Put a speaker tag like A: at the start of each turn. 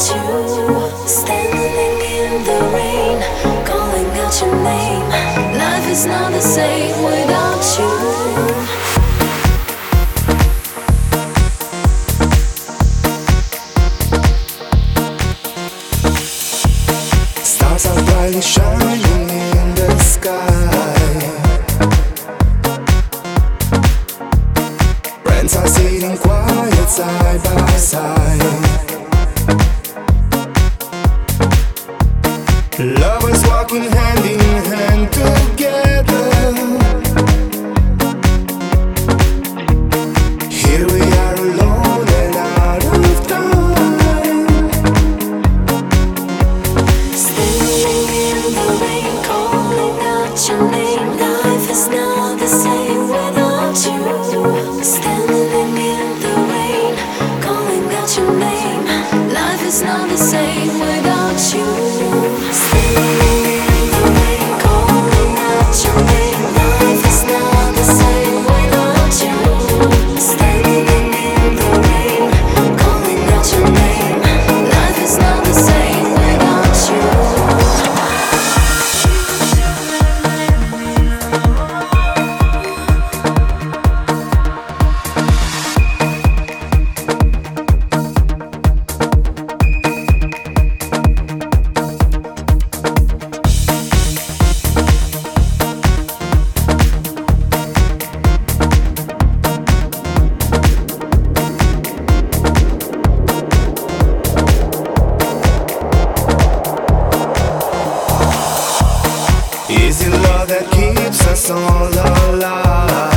A: you. Standing in the rain, calling out your name. Life is not the same without you.
B: Stars are brightly shining in the sky. Friends are sitting quiet side by side. Lovers walking hand in hand together. Here we are alone and out of time.
A: Standing in the rain, calling out your name. Life is not the same without you. Standing in the rain, calling out your name. Life is not the same without you. Standing in the rain, calling out your name. Life is not the same without you. Standing in the rain, calling out your name. Life is not the same without you.
B: Is it love that keeps us all alive?